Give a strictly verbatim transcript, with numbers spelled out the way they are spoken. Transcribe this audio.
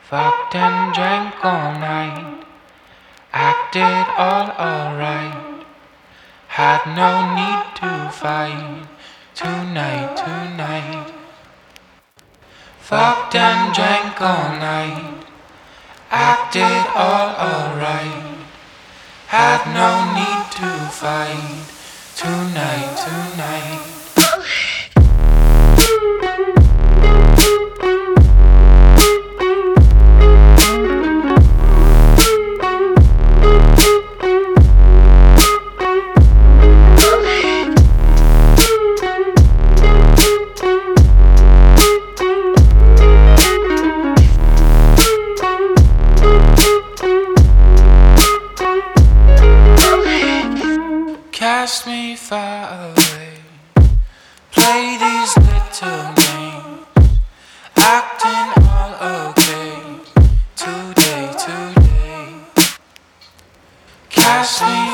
Fucked and drank all night, acted all alright. Had no need to fight tonight, tonight. Fucked and drank all night, acted all alright. Had no need to fight tonight, tonight. Cast me far away, play these little games, acting all okay, today, today. Cast me